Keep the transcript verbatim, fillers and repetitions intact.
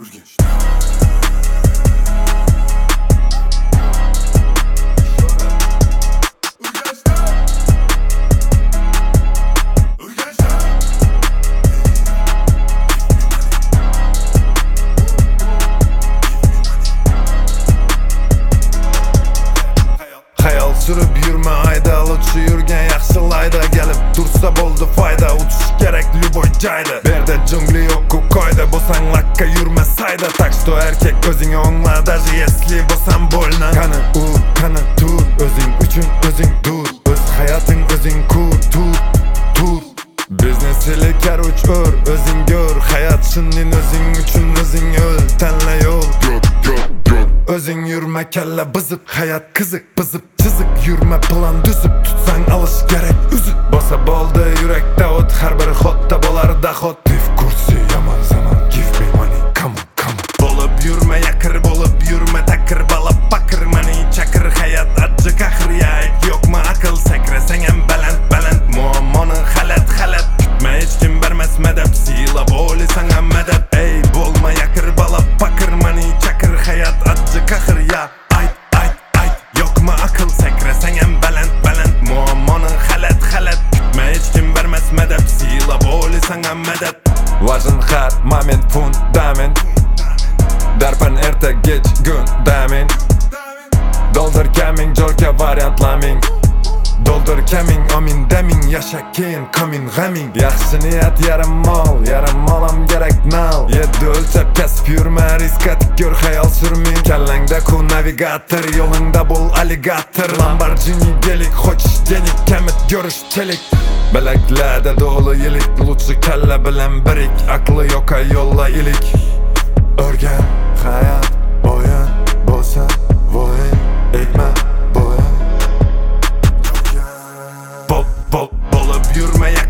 Urgenç'te Hayal sürüp yürme ayda, uçu yürgen yaxshilaydi. Gelip dursa bo'ldi fayda, uçuş gerek любой joyda. Berde jungli yo'q koyda, bo'lsang lakka yurma sayda. Tak что erkek o'zingni o'ngla, даже если bo'lsam bo'lna. Qani ur, qani tur, o'zing uchun o'zing dur. O'z hayoting o'zing kur, tur, tur. Biznes ile karuch ur, o'zing gör. Hayat shuning o'zing uchun o'zing o'l, tanla yo'l. Özün yürme kelle bızıp, hayat kızık bızıp çizik. Yürme plan düzüp, tutsan alış gerek üzüp. Bosa boldu yürekte ot, her biri hotda bolar da hot. Tif kursi yaman zaman, give me money, come on, come on. Bolup yürme yakır, bolup yürme takır. Balıp bakır, money çakır. Hayat acı kahır ya, yok mu akıl sekre. Sen en belent belent, muammanı halet halet. Gitme hiç kim vermez medep, sila boli sana medep. Ey bolma yakır, balıp bakır, money çakır. Hayat acı kahır ya, ay ay ay. Yok mu akıl sekre, sen en belent belent. Muammanı halet halet. Gitme hiç kim vermez medep, sila boli sana medep. Важен har moment fundament. Darpan erta geç gün damin. Doldur kamin jorka variantlaming. Doldur kamin amin demin. Yaşa keyin kamin gamin. Yaxshi niyat yarım mal, yarım malam gerek nal. Yedi ölçep kesip yürme, riska tik gör, hayal sürmeyin. Kellengde ku navigator, yolunda bul alligator. Lamborghini gelik, hoç denik, kemit görüş çelik. Beleklerde dolu ilik, lutsu kelle bilen birik. Aklı yoka yolla ilik. Örgen hayat oyun, bolsa voyin, ekme boyun. Bol bol bolup yürme